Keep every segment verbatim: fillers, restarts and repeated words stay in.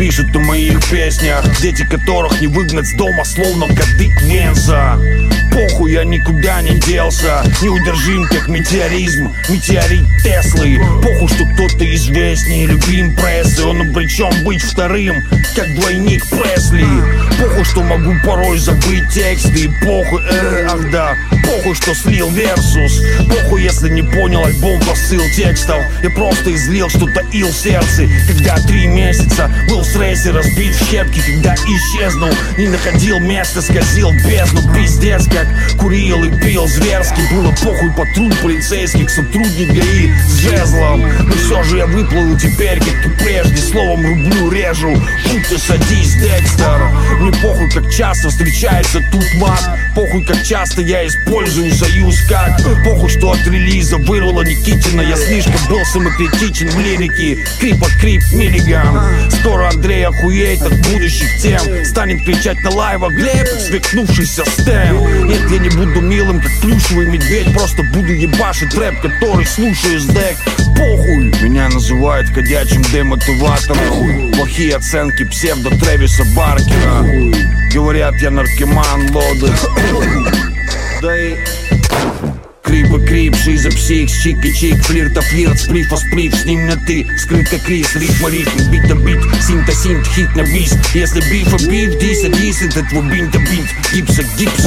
пишут о моих песнях, дети которых не выгнать с дома, словно кадык Венса. Похуй, я никуда не делся, неудержим, как метеоризм, метеорит Теслы. Похуй, что кто-то известнее любим прессы, он обречен быть вторым, как двойник Пресли. Похуй, что могу порой забыть тексты, и похуй, э, ах да, похуй, что слил версус. Похуй, если не понял альбом посыл текстов, я просто излил, что таил в сердце. Когда три месяца был в стрессе, разбит в щепки, когда исчезнул, не находил места, скользил в бездну. Пиздец, как курил и пил зверски. Было похуй, патруль полицейских, сотрудник ГАИ с жезлом. Но все же я выплыл теперь, как и прежде, словом рублю режу. Будто садись, Декстер. Мне похуй, как часто встречается тут мат. Похуй, как часто я использую союз как. Похуй, что от релиза вырвала Никитина. Я слишком был самокритичен в лирике. Крип от крип миллиган. Скоро Андрей охуеет от будущих тем. Станет кричать на лайвах: Глеб, свекнувшийся Стэн. Нет, я не буду милым, как плюшевый медведь. Просто буду ебашить рэп, который слушаю с дек. Похуй, меня называют ходячим демотиватором. Плохие оценки псевдо Трэвиса Баркера. Говорят, я наркоман, лоды. Да и... Крип и крип, шиза псих, чик и чик, флирта флирт, сплифа сплиф, с ним на ты, скрытка крис, ритма ритм, бит на бит, синта синт, хит на бис. Если бифа биф, диса дис, это твой бинта бинт, гипса гипса.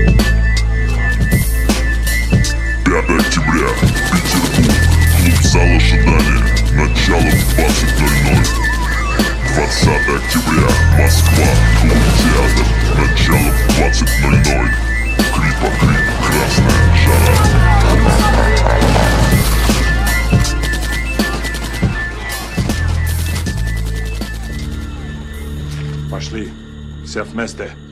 пятое октября, Петербург, клуб зал ожидания, начало в двадцать ноль ноль. двадцатое октября, Москва, клуб театр, начало в двадцать ноль ноль. Крипа крип, красная жара. Пошли, все вместе.